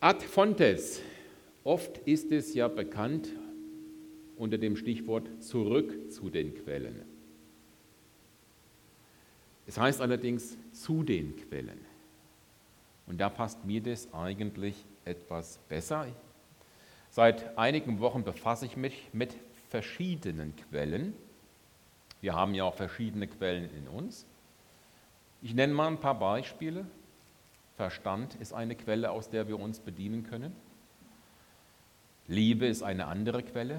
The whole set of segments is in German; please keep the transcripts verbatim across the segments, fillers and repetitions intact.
Ad fontes. Oft ist es ja bekannt unter dem Stichwort zurück zu den Quellen. Es heißt allerdings zu den Quellen. Und da passt mir das eigentlich etwas besser. Seit einigen Wochen befasse ich mich mit verschiedenen Quellen. Wir haben ja auch verschiedene Quellen in uns. Ich nenne mal ein paar Beispiele. Verstand ist eine Quelle, aus der wir uns bedienen können. Liebe ist eine andere Quelle.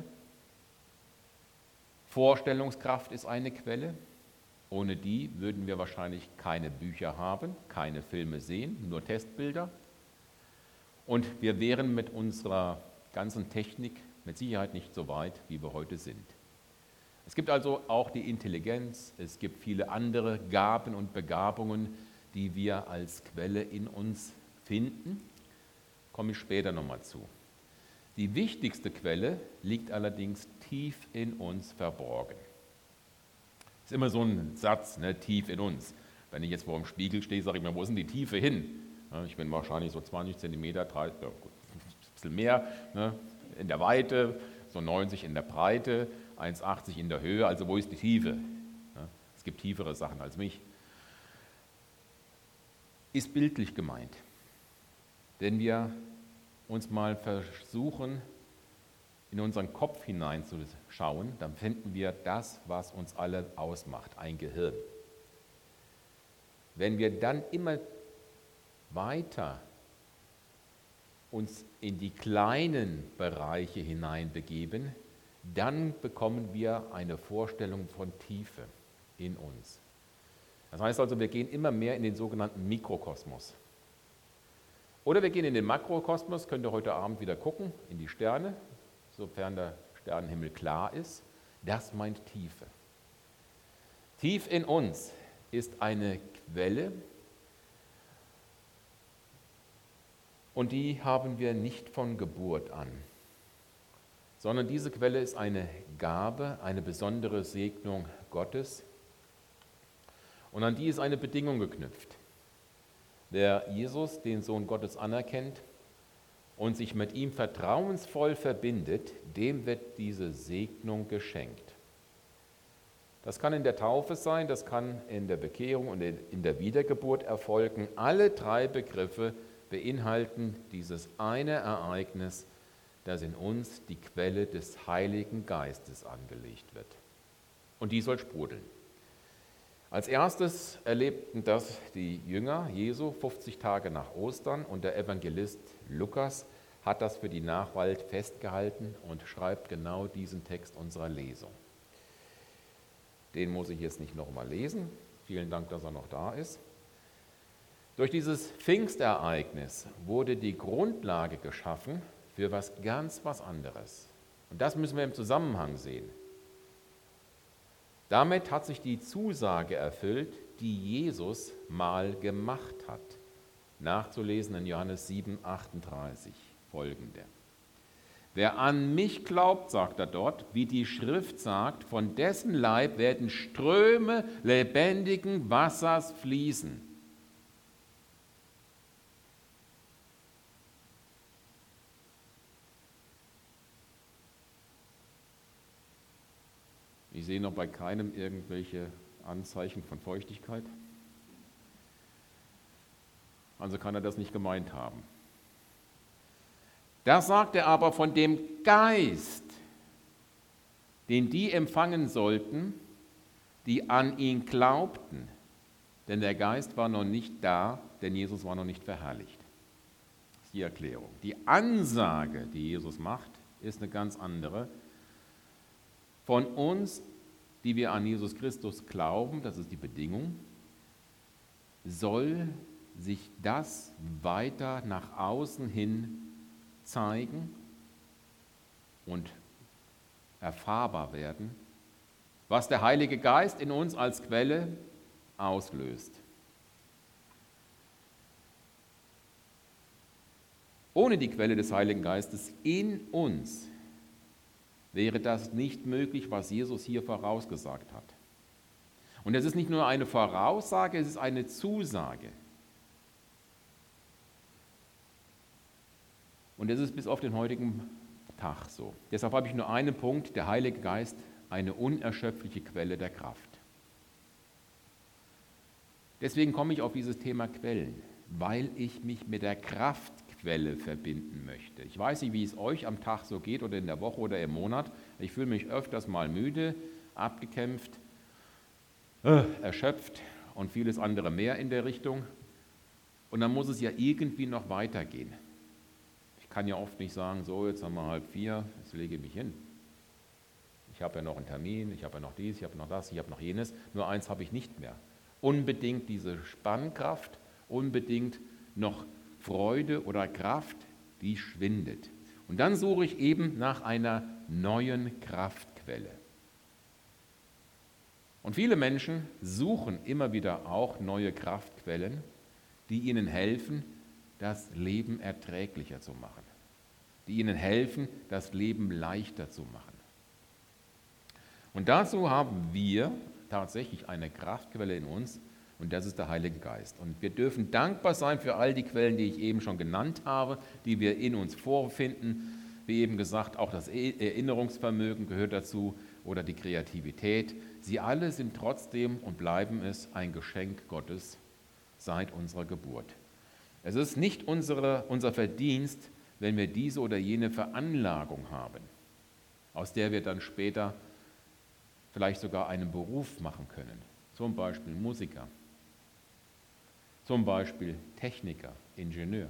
Vorstellungskraft ist eine Quelle. Ohne die würden wir wahrscheinlich keine Bücher haben, keine Filme sehen, nur Testbilder. Und wir wären mit unserer ganzen Technik mit Sicherheit nicht so weit, wie wir heute sind. Es gibt also auch die Intelligenz, es gibt viele andere Gaben und Begabungen, die wir als Quelle in uns finden. Komme ich später nochmal zu. Die wichtigste Quelle liegt allerdings tief in uns verborgen. Das ist immer so ein Satz, ne, tief in uns. Wenn ich jetzt vor dem Spiegel stehe, sage ich mir, wo ist denn die Tiefe hin? Ja, ich bin wahrscheinlich so zwanzig Zentimeter, dreißig, ja, gut, ein bisschen mehr, ne, in der Weite, so neunzig in der Breite, eins Komma achtzig in der Höhe, also wo ist die Tiefe? Ja, es gibt tiefere Sachen als mich. Ist bildlich gemeint. Wenn wir uns mal versuchen, in unseren Kopf hineinzuschauen, dann finden wir das, was uns alle ausmacht, ein Gehirn. Wenn wir dann immer weiter uns in die kleinen Bereiche hineinbegeben, dann bekommen wir eine Vorstellung von Tiefe in uns. Das heißt also, wir gehen immer mehr in den sogenannten Mikrokosmos. Oder wir gehen in den Makrokosmos, könnt ihr heute Abend wieder gucken, in die Sterne, sofern der Sternenhimmel klar ist. Das meint Tiefe. Tief in uns ist eine Quelle und die haben wir nicht von Geburt an, sondern diese Quelle ist eine Gabe, eine besondere Segnung Gottes und an die ist eine Bedingung geknüpft. Wer Jesus, den Sohn Gottes, anerkennt und sich mit ihm vertrauensvoll verbindet, dem wird diese Segnung geschenkt. Das kann in der Taufe sein, das kann in der Bekehrung und in der Wiedergeburt erfolgen. Alle drei Begriffe beinhalten dieses eine Ereignis, das in uns die Quelle des Heiligen Geistes angelegt wird. Und die soll sprudeln. Als erstes erlebten das die Jünger Jesu fünfzig Tage nach Ostern und der Evangelist Lukas hat das für die Nachwelt festgehalten und schreibt genau diesen Text unserer Lesung. Den muss ich jetzt nicht nochmal lesen. Vielen Dank, dass er noch da ist. Durch dieses Pfingstereignis wurde die Grundlage geschaffen für was ganz was anderes. Und das müssen wir im Zusammenhang sehen. Damit hat sich die Zusage erfüllt, die Jesus mal gemacht hat. Nachzulesen in Johannes sieben, achtunddreißig, folgende. Wer an mich glaubt, sagt er dort, wie die Schrift sagt, von dessen Leib werden Ströme lebendigen Wassers fließen. Ich sehe noch bei keinem irgendwelche Anzeichen von Feuchtigkeit. Also kann er das nicht gemeint haben. Da sagt er aber von dem Geist, den die empfangen sollten, die an ihn glaubten. Denn der Geist war noch nicht da, denn Jesus war noch nicht verherrlicht. Das ist die Erklärung. Die Ansage, die Jesus macht, ist eine ganz andere. Von uns, die wir an Jesus Christus glauben, das ist die Bedingung, soll sich das weiter nach außen hin zeigen und erfahrbar werden, was der Heilige Geist in uns als Quelle auslöst. Ohne die Quelle des Heiligen Geistes in uns wäre das nicht möglich, was Jesus hier vorausgesagt hat. Und es ist nicht nur eine Voraussage, es ist eine Zusage. Und das ist bis auf den heutigen Tag so. Deshalb habe ich nur einen Punkt, der Heilige Geist, eine unerschöpfliche Quelle der Kraft. Deswegen komme ich auf dieses Thema Quellen, weil ich mich mit der Kraftquelle verbinden möchte. Ich weiß nicht, wie es euch am Tag so geht oder in der Woche oder im Monat. Ich fühle mich öfters mal müde, abgekämpft, äh, erschöpft und vieles andere mehr in der Richtung. Und dann muss es ja irgendwie noch weitergehen. Ich kann ja oft nicht sagen, so jetzt haben wir halb vier, jetzt lege ich mich hin. Ich habe ja noch einen Termin, ich habe ja noch dies, ich habe noch das, ich habe noch jenes. Nur eins habe ich nicht mehr. Unbedingt diese Spannkraft, unbedingt noch Freude oder Kraft, die schwindet. Und dann suche ich eben nach einer neuen Kraftquelle. Und viele Menschen suchen immer wieder auch neue Kraftquellen, die ihnen helfen, das Leben erträglicher zu machen, die ihnen helfen, das Leben leichter zu machen. Und dazu haben wir tatsächlich eine Kraftquelle in uns, und das ist der Heilige Geist. Und wir dürfen dankbar sein für all die Quellen, die ich eben schon genannt habe, die wir in uns vorfinden. Wie eben gesagt, auch das Erinnerungsvermögen gehört dazu oder die Kreativität. Sie alle sind trotzdem und bleiben es ein Geschenk Gottes seit unserer Geburt. Es ist nicht unsere, unser Verdienst, wenn wir diese oder jene Veranlagung haben, aus der wir dann später vielleicht sogar einen Beruf machen können. Zum Beispiel Musiker, zum Beispiel Techniker, Ingenieur.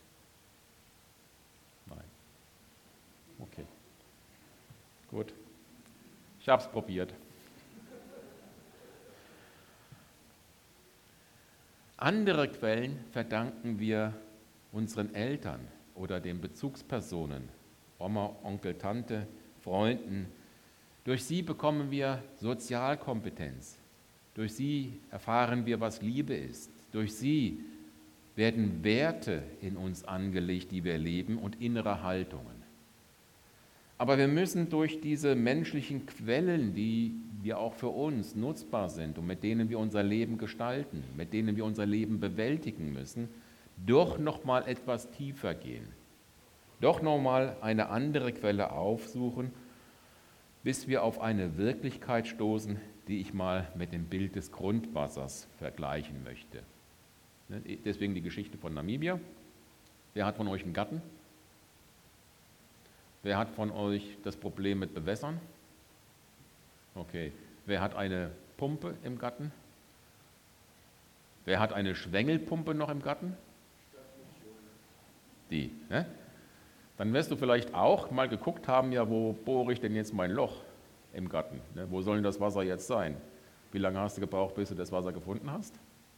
Nein. Okay. Gut. Ich habe es probiert. Andere Quellen verdanken wir unseren Eltern oder den Bezugspersonen, Oma, Onkel, Tante, Freunden. Durch sie bekommen wir Sozialkompetenz. Durch sie erfahren wir, was Liebe ist. Durch sie werden Werte in uns angelegt, die wir leben, und innere Haltungen. Aber wir müssen durch diese menschlichen Quellen, die wir auch für uns nutzbar sind und mit denen wir unser Leben gestalten, mit denen wir unser Leben bewältigen müssen, doch noch mal etwas tiefer gehen. Doch noch mal eine andere Quelle aufsuchen, bis wir auf eine Wirklichkeit stoßen, die ich mal mit dem Bild des Grundwassers vergleichen möchte. Deswegen die Geschichte von Namibia. Wer hat von euch einen Garten? Wer hat von euch das Problem mit Bewässern? Okay. Wer hat eine Pumpe im Garten? Wer hat eine Schwengelpumpe noch im Garten? Die, ne? Dann wirst du vielleicht auch mal geguckt haben, ja, wo bohre ich denn jetzt mein Loch im Garten? Ne? Wo soll denn das Wasser jetzt sein? Wie lange hast du gebraucht, bis du das Wasser gefunden hast?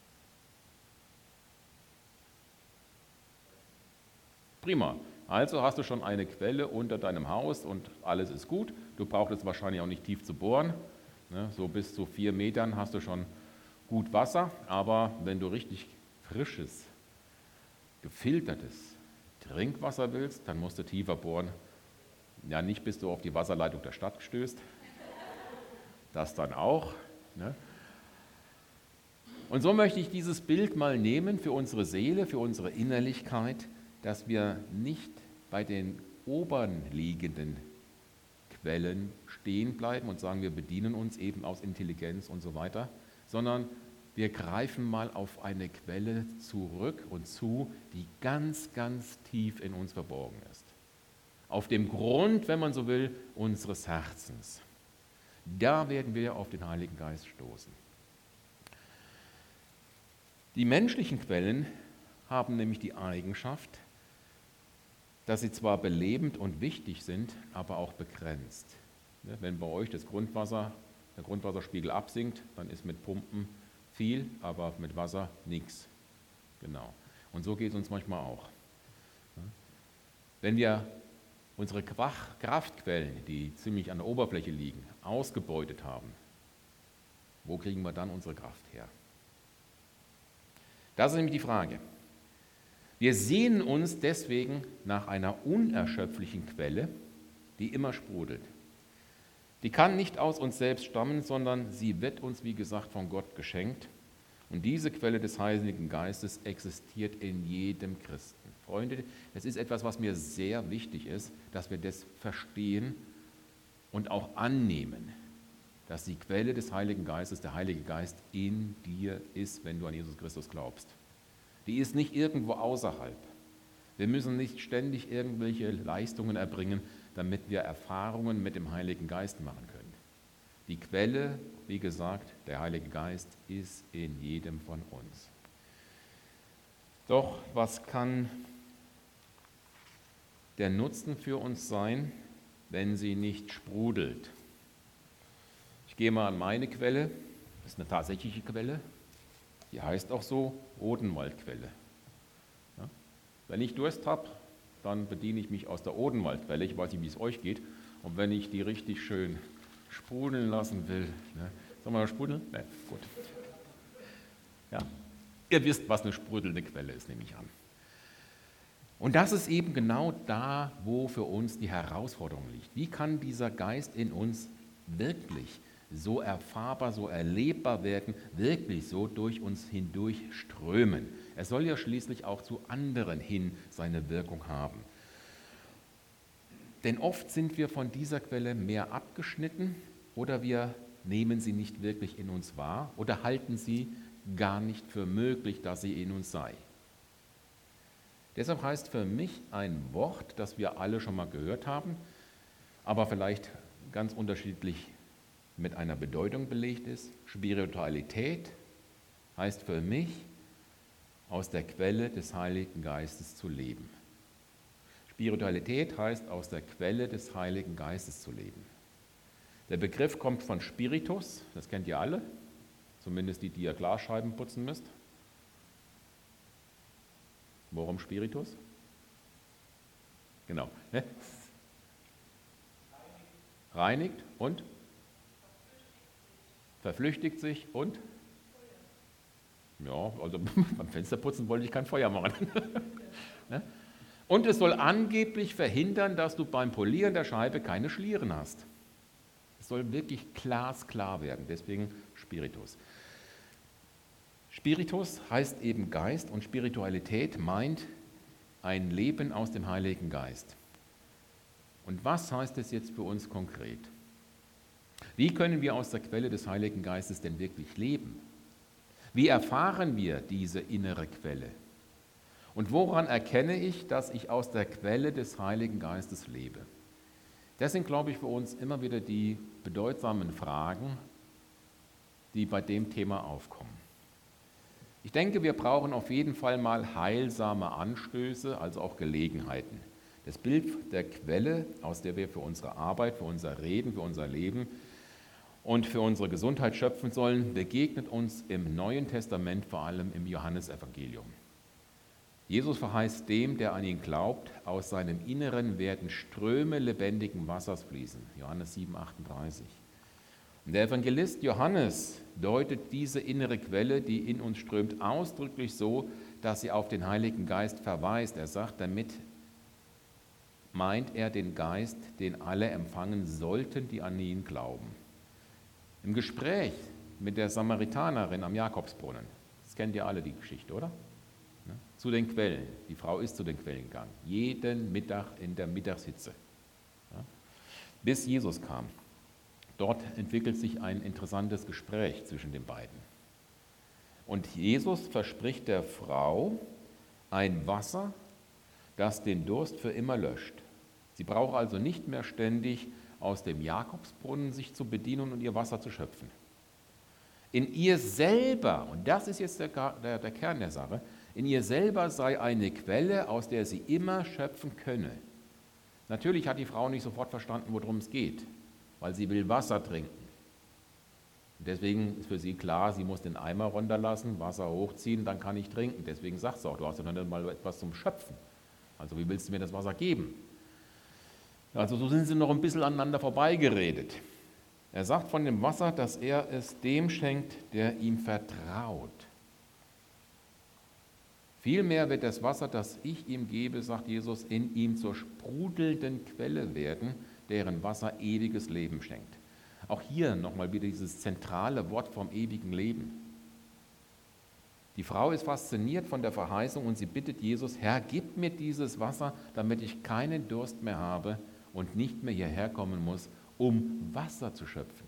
Prima. Also hast du schon eine Quelle unter deinem Haus und alles ist gut. Du brauchst es wahrscheinlich auch nicht tief zu bohren. Ne? So bis zu vier Metern hast du schon gut Wasser. Aber wenn du richtig frisches, gefiltertes Trinkwasser willst, dann musst du tiefer bohren. Ja, nicht bis du auf die Wasserleitung der Stadt stößt. Das dann auch. Ne? Und so möchte ich dieses Bild mal nehmen für unsere Seele, für unsere Innerlichkeit, dass wir nicht bei den oberen liegenden Quellen stehen bleiben und sagen, wir bedienen uns eben aus Intelligenz und so weiter, sondern wir greifen mal auf eine Quelle zurück und zu, die ganz, ganz tief in uns verborgen ist. Auf dem Grund, wenn man so will, unseres Herzens. Da werden wir auf den Heiligen Geist stoßen. Die menschlichen Quellen haben nämlich die Eigenschaft, dass sie zwar belebend und wichtig sind, aber auch begrenzt. Wenn bei euch das Grundwasser, der Grundwasserspiegel absinkt, dann ist mit Pumpen viel, aber mit Wasser nichts. Genau. Und so geht es uns manchmal auch. Wenn wir unsere Kraftquellen, die ziemlich an der Oberfläche liegen, ausgebeutet haben, wo kriegen wir dann unsere Kraft her? Das ist nämlich die Frage. Wir sehnen uns deswegen nach einer unerschöpflichen Quelle, die immer sprudelt. Die kann nicht aus uns selbst stammen, sondern sie wird uns, wie gesagt, von Gott geschenkt. Und diese Quelle des Heiligen Geistes existiert in jedem Christen, Freunde, das ist etwas, was mir sehr wichtig ist, dass wir das verstehen und auch annehmen, dass die Quelle des Heiligen Geistes, der Heilige Geist in dir ist, wenn du an Jesus Christus glaubst. Die ist nicht irgendwo außerhalb. Wir müssen nicht ständig irgendwelche Leistungen erbringen, damit wir Erfahrungen mit dem Heiligen Geist machen können. Die Quelle, wie gesagt, der Heilige Geist ist in jedem von uns. Doch was kann der Nutzen für uns sein, wenn sie nicht sprudelt? Ich gehe mal an meine Quelle, das ist eine tatsächliche Quelle, die heißt auch so Odenwaldquelle. Ja? Wenn ich Durst habe, dann bediene ich mich aus der Odenwaldquelle, ich weiß nicht, wie es euch geht, und wenn ich die richtig schön sprudeln lassen will, ne? Sollen wir mal sprudeln? Nein, gut. Ja. Ihr wisst, was eine sprudelnde Quelle ist, nehme ich an. Und das ist eben genau da, wo für uns die Herausforderung liegt. Wie kann dieser Geist in uns wirklich so erfahrbar, so erlebbar werden, wirklich so durch uns hindurch strömen? Er soll ja schließlich auch zu anderen hin seine Wirkung haben. Denn oft sind wir von dieser Quelle mehr abgeschnitten oder wir nehmen sie nicht wirklich in uns wahr oder halten sie gar nicht für möglich, dass sie in uns sei. Deshalb heißt für mich ein Wort, das wir alle schon mal gehört haben, aber vielleicht ganz unterschiedlich mit einer Bedeutung belegt ist. Spiritualität heißt für mich, aus der Quelle des Heiligen Geistes zu leben. Spiritualität heißt, aus der Quelle des Heiligen Geistes zu leben. Der Begriff kommt von Spiritus, das kennt ihr alle, zumindest die, die ihr Glasscheiben putzen müsst. Worum Spiritus? Genau. Ne? Reinigt und verflüchtigt sich und? Ja, also beim Fensterputzen wollte ich kein Feuer machen. Ne? Und es soll angeblich verhindern, dass du beim Polieren der Scheibe keine Schlieren hast. Es soll wirklich glasklar werden, deswegen Spiritus. Spiritus heißt eben Geist und Spiritualität meint ein Leben aus dem Heiligen Geist. Und was heißt es jetzt für uns konkret? Wie können wir aus der Quelle des Heiligen Geistes denn wirklich leben? Wie erfahren wir diese innere Quelle? Und woran erkenne ich, dass ich aus der Quelle des Heiligen Geistes lebe? Das sind, glaube ich, für uns immer wieder die bedeutsamen Fragen, die bei dem Thema aufkommen. Ich denke, wir brauchen auf jeden Fall mal heilsame Anstöße, also auch Gelegenheiten. Das Bild der Quelle, aus der wir für unsere Arbeit, für unser Reden, für unser Leben und für unsere Gesundheit schöpfen sollen, begegnet uns im Neuen Testament, vor allem im Johannesevangelium. Jesus verheißt dem, der an ihn glaubt, aus seinem Inneren werden Ströme lebendigen Wassers fließen. Johannes sieben, achtunddreißig. Und der Evangelist Johannes deutet diese innere Quelle, die in uns strömt, ausdrücklich so, dass sie auf den Heiligen Geist verweist. Er sagt, damit meint er den Geist, den alle empfangen sollten, die an ihn glauben. Im Gespräch mit der Samaritanerin am Jakobsbrunnen, das kennt ihr alle die Geschichte, oder? Zu den Quellen. Die Frau ist zu den Quellen gegangen, jeden Mittag in der Mittagshitze, ja, bis Jesus kam. Dort entwickelt sich ein interessantes Gespräch zwischen den beiden. Und Jesus verspricht der Frau ein Wasser, das den Durst für immer löscht. Sie braucht also nicht mehr ständig aus dem Jakobsbrunnen sich zu bedienen und ihr Wasser zu schöpfen. In ihr selber, und das ist jetzt der, der, der Kern der Sache, in ihr selber sei eine Quelle, aus der sie immer schöpfen könne. Natürlich hat die Frau nicht sofort verstanden, worum es geht, weil sie will Wasser trinken. Und deswegen ist für sie klar, sie muss den Eimer runterlassen, Wasser hochziehen, dann kann ich trinken. Deswegen sagt sie auch, du hast ja nicht mal etwas zum Schöpfen. Also wie willst du mir das Wasser geben? Also so sind sie noch ein bisschen aneinander vorbeigeredet. Er sagt von dem Wasser, dass er es dem schenkt, der ihm vertraut. Vielmehr wird das Wasser, das ich ihm gebe, sagt Jesus, in ihm zur sprudelnden Quelle werden, deren Wasser ewiges Leben schenkt. Auch hier nochmal wieder dieses zentrale Wort vom ewigen Leben. Die Frau ist fasziniert von der Verheißung und sie bittet Jesus, Herr, gib mir dieses Wasser, damit ich keinen Durst mehr habe und nicht mehr hierher kommen muss, um Wasser zu schöpfen.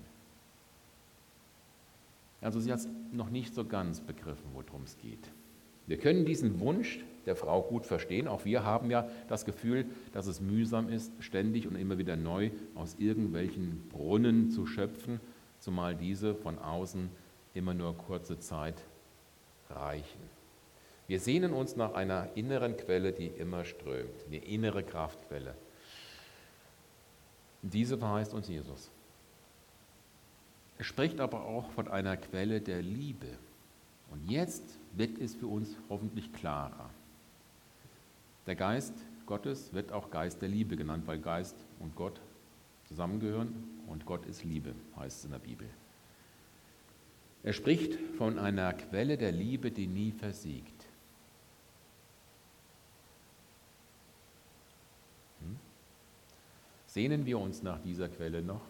Also sie hat noch nicht so ganz begriffen, worum es geht. Wir können diesen Wunsch der Frau gut verstehen. Auch wir haben ja das Gefühl, dass es mühsam ist, ständig und immer wieder neu aus irgendwelchen Brunnen zu schöpfen, zumal diese von außen immer nur kurze Zeit reichen. Wir sehnen uns nach einer inneren Quelle, die immer strömt, eine innere Kraftquelle. Diese verheißt uns Jesus. Er spricht aber auch von einer Quelle der Liebe. Und jetzt wird es für uns hoffentlich klarer. Der Geist Gottes wird auch Geist der Liebe genannt, weil Geist und Gott zusammengehören und Gott ist Liebe, heißt es in der Bibel. Er spricht von einer Quelle der Liebe, die nie versiegt. Hm? Sehnen wir uns nach dieser Quelle noch?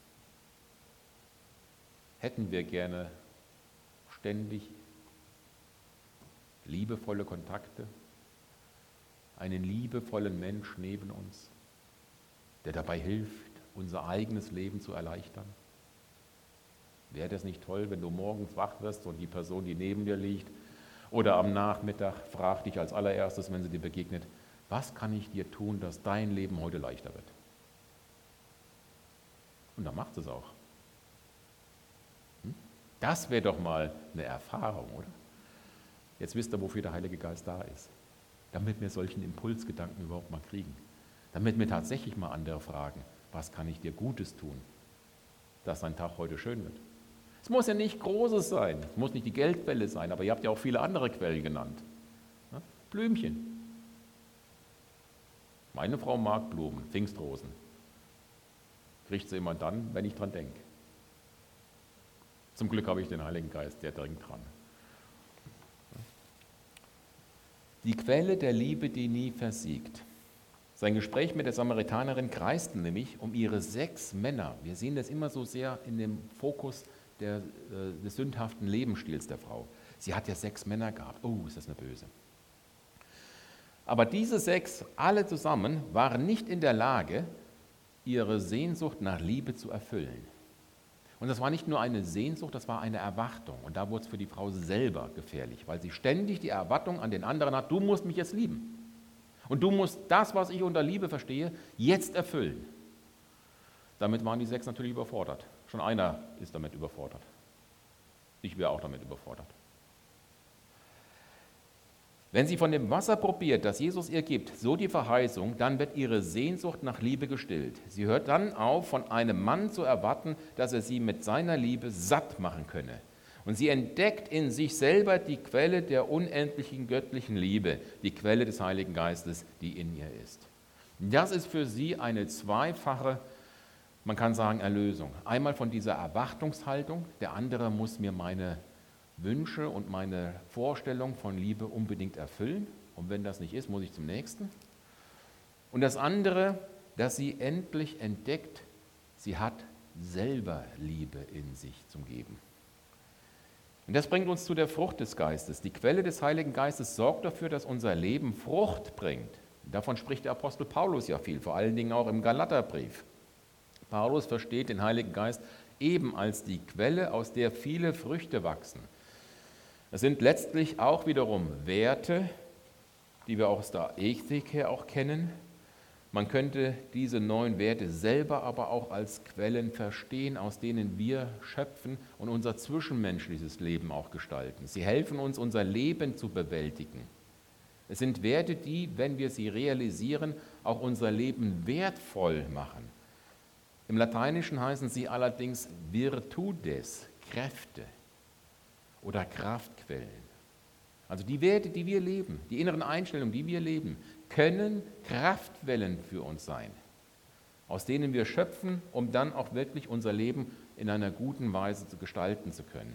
Hätten wir gerne ständig liebevolle Kontakte, einen liebevollen Mensch neben uns, der dabei hilft, unser eigenes Leben zu erleichtern? Wäre das nicht toll, wenn du morgens wach wirst und die Person, die neben dir liegt, oder am Nachmittag fragt dich als allererstes, wenn sie dir begegnet, was kann ich dir tun, dass dein Leben heute leichter wird? Und dann macht es auch. Hm? Das wäre doch mal eine Erfahrung, oder? Jetzt wisst ihr, wofür der Heilige Geist da ist. Damit wir solchen Impulsgedanken überhaupt mal kriegen. Damit wir tatsächlich mal andere fragen, was kann ich dir Gutes tun, dass dein Tag heute schön wird. Es muss ja nicht Großes sein, es muss nicht die Geldquelle sein, aber ihr habt ja auch viele andere Quellen genannt. Ja? Blümchen. Meine Frau mag Blumen, Pfingstrosen. Kriegt sie immer dann, wenn ich dran denke. Zum Glück habe ich den Heiligen Geist, der dringt dran. Die Quelle der Liebe, die nie versiegt. Sein Gespräch mit der Samaritanerin kreiste nämlich um ihre sechs Männer. Wir sehen das immer so sehr in dem Fokus der, äh, des sündhaften Lebensstils der Frau. Sie hat ja sechs Männer gehabt. Oh, ist das eine Böse. Aber diese sechs, alle zusammen, waren nicht in der Lage, ihre Sehnsucht nach Liebe zu erfüllen. Und das war nicht nur eine Sehnsucht, das war eine Erwartung. Und da wurde es für die Frau selber gefährlich, weil sie ständig die Erwartung an den anderen hat, du musst mich jetzt lieben. Und du musst das, was ich unter Liebe verstehe, jetzt erfüllen. Damit waren die sechs natürlich überfordert. Schon einer ist damit überfordert. Ich wäre auch damit überfordert. Wenn sie von dem Wasser probiert, das Jesus ihr gibt, so die Verheißung, dann wird ihre Sehnsucht nach Liebe gestillt. Sie hört dann auf, von einem Mann zu erwarten, dass er sie mit seiner Liebe satt machen könne. Und sie entdeckt in sich selber die Quelle der unendlichen göttlichen Liebe, die Quelle des Heiligen Geistes, die in ihr ist. Das ist für sie eine zweifache, man kann sagen, Erlösung. Einmal von dieser Erwartungshaltung, der andere muss mir meine Wünsche und meine Vorstellung von Liebe unbedingt erfüllen. Und wenn das nicht ist, muss ich zum nächsten. Und das andere, dass sie endlich entdeckt, sie hat selber Liebe in sich zum Geben. Und das bringt uns zu der Frucht des Geistes. Die Quelle des Heiligen Geistes sorgt dafür, dass unser Leben Frucht bringt. Davon spricht der Apostel Paulus ja viel, vor allen Dingen auch im Galaterbrief. Paulus versteht den Heiligen Geist eben als die Quelle, aus der viele Früchte wachsen. Es sind letztlich auch wiederum Werte, die wir aus der Ethik her auch kennen. Man könnte diese neuen Werte selber aber auch als Quellen verstehen, aus denen wir schöpfen und unser zwischenmenschliches Leben auch gestalten. Sie helfen uns, unser Leben zu bewältigen. Es sind Werte, die, wenn wir sie realisieren, auch unser Leben wertvoll machen. Im Lateinischen heißen sie allerdings Virtudes, Kräfte oder Kraftquellen. Also die Werte, die wir leben, die inneren Einstellungen, die wir leben, können Kraftquellen für uns sein, aus denen wir schöpfen, um dann auch wirklich unser Leben in einer guten Weise zu gestalten zu können.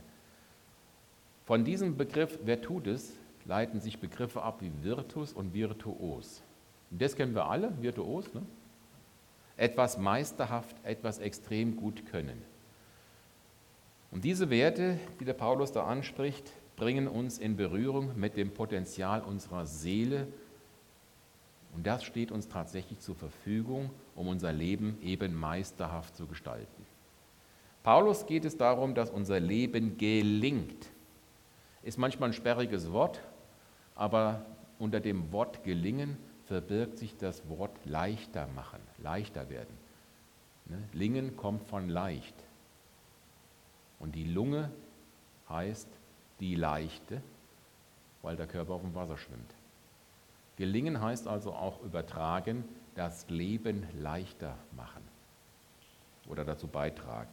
Von diesem Begriff Virtudes leiten sich Begriffe ab wie Virtus und Virtuos. Und das kennen wir alle, Virtuos, ne? Etwas meisterhaft, etwas extrem gut können. Und diese Werte, die der Paulus da anspricht, bringen uns in Berührung mit dem Potenzial unserer Seele. Und das steht uns tatsächlich zur Verfügung, um unser Leben eben meisterhaft zu gestalten. Paulus geht es darum, dass unser Leben gelingt. Ist manchmal ein sperriges Wort, aber unter dem Wort gelingen verbirgt sich das Wort leichter machen, leichter werden. Ne? Lingen kommt von leicht. Und die Lunge heißt die leichte, weil der Körper auf dem Wasser schwimmt. Gelingen heißt also auch übertragen, das Leben leichter machen oder dazu beitragen.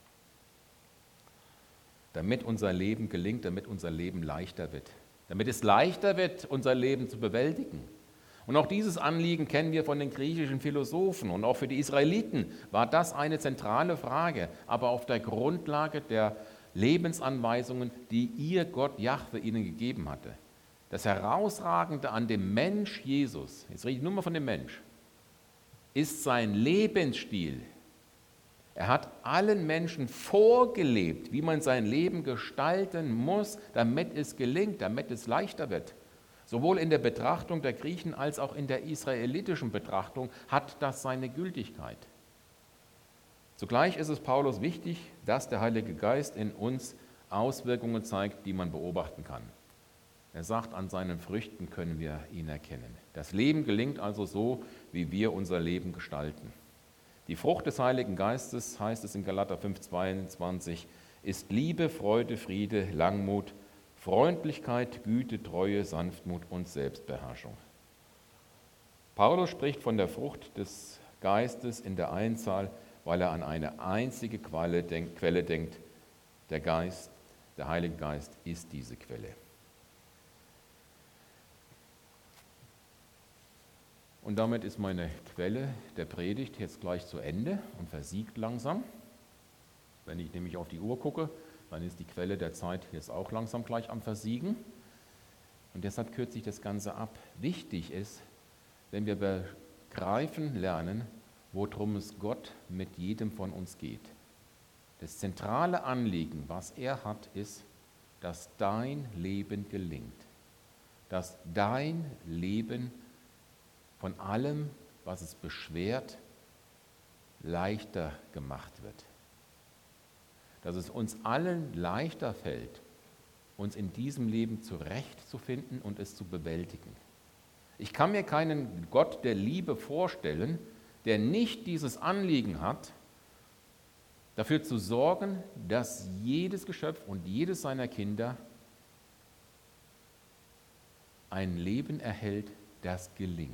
Damit unser Leben gelingt, damit unser Leben leichter wird. Damit es leichter wird, unser Leben zu bewältigen. Und auch dieses Anliegen kennen wir von den griechischen Philosophen. Und auch für die Israeliten war das eine zentrale Frage, aber auf der Grundlage der Lebensanweisungen, die ihr Gott Jahwe ihnen gegeben hatte. Das Herausragende an dem Mensch Jesus, jetzt rede ich nur mal von dem Mensch, ist sein Lebensstil. Er hat allen Menschen vorgelebt, wie man sein Leben gestalten muss, damit es gelingt, damit es leichter wird. Sowohl in der Betrachtung der Griechen als auch in der israelitischen Betrachtung hat das seine Gültigkeit. Zugleich ist es Paulus wichtig, dass der Heilige Geist in uns Auswirkungen zeigt, die man beobachten kann. Er sagt, an seinen Früchten können wir ihn erkennen. Das Leben gelingt also so, wie wir unser Leben gestalten. Die Frucht des Heiligen Geistes, heißt es in Galater fünf, zweiundzwanzig, ist Liebe, Freude, Friede, Langmut, Freundlichkeit, Güte, Treue, Sanftmut und Selbstbeherrschung. Paulus spricht von der Frucht des Geistes in der Einzahl, weil er an eine einzige Quelle denkt, Quelle denkt. Der Geist, der Heilige Geist ist diese Quelle. Und damit ist meine Quelle der Predigt jetzt gleich zu Ende und versiegt langsam. Wenn ich nämlich auf die Uhr gucke, dann ist die Quelle der Zeit jetzt auch langsam gleich am Versiegen. Und deshalb kürze ich das Ganze ab. Wichtig ist, wenn wir begreifen lernen, worum es Gott mit jedem von uns geht. Das zentrale Anliegen, was er hat, ist, dass dein Leben gelingt. Dass dein Leben von allem, was es beschwert, leichter gemacht wird. Dass es uns allen leichter fällt, uns in diesem Leben zurechtzufinden und es zu bewältigen. Ich kann mir keinen Gott der Liebe vorstellen, der nicht dieses Anliegen hat, dafür zu sorgen, dass jedes Geschöpf und jedes seiner Kinder ein Leben erhält, das gelingt.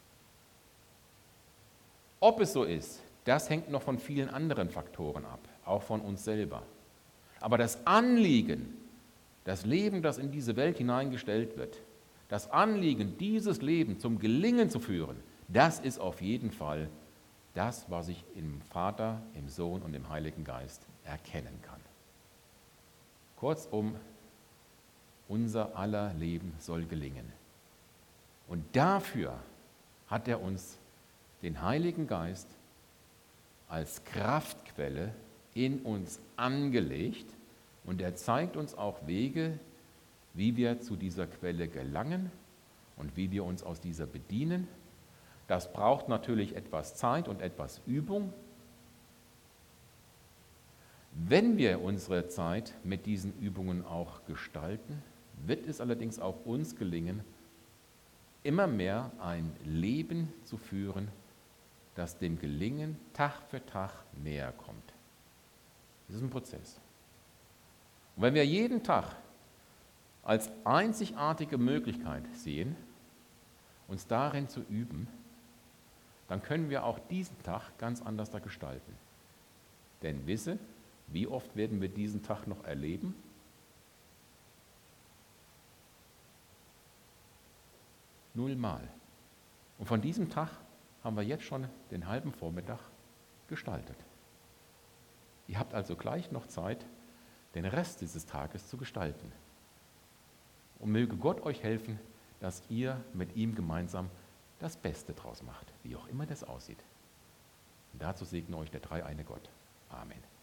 Ob es so ist, das hängt noch von vielen anderen Faktoren ab, auch von uns selber. Aber das Anliegen, das Leben, das in diese Welt hineingestellt wird, das Anliegen, dieses Leben zum Gelingen zu führen, das ist auf jeden Fall das, was ich im Vater, im Sohn und im Heiligen Geist erkennen kann. Kurzum, unser aller Leben soll gelingen. Und dafür hat er uns den Heiligen Geist als Kraftquelle in uns angelegt und er zeigt uns auch Wege, wie wir zu dieser Quelle gelangen und wie wir uns aus dieser bedienen. Das braucht natürlich etwas Zeit und etwas Übung. Wenn wir unsere Zeit mit diesen Übungen auch gestalten, wird es allerdings auch uns gelingen, immer mehr ein Leben zu führen, das dem Gelingen Tag für Tag näher kommt. Das ist ein Prozess. Und wenn wir jeden Tag als einzigartige Möglichkeit sehen, uns darin zu üben, dann können wir auch diesen Tag ganz anders da gestalten. Denn wisse, wie oft werden wir diesen Tag noch erleben? Nullmal. Und von diesem Tag haben wir jetzt schon den halben Vormittag gestaltet. Ihr habt also gleich noch Zeit, den Rest dieses Tages zu gestalten. Und möge Gott euch helfen, dass ihr mit ihm gemeinsam das Beste draus macht, wie auch immer das aussieht. Und dazu segne euch der dreieine Gott. Amen.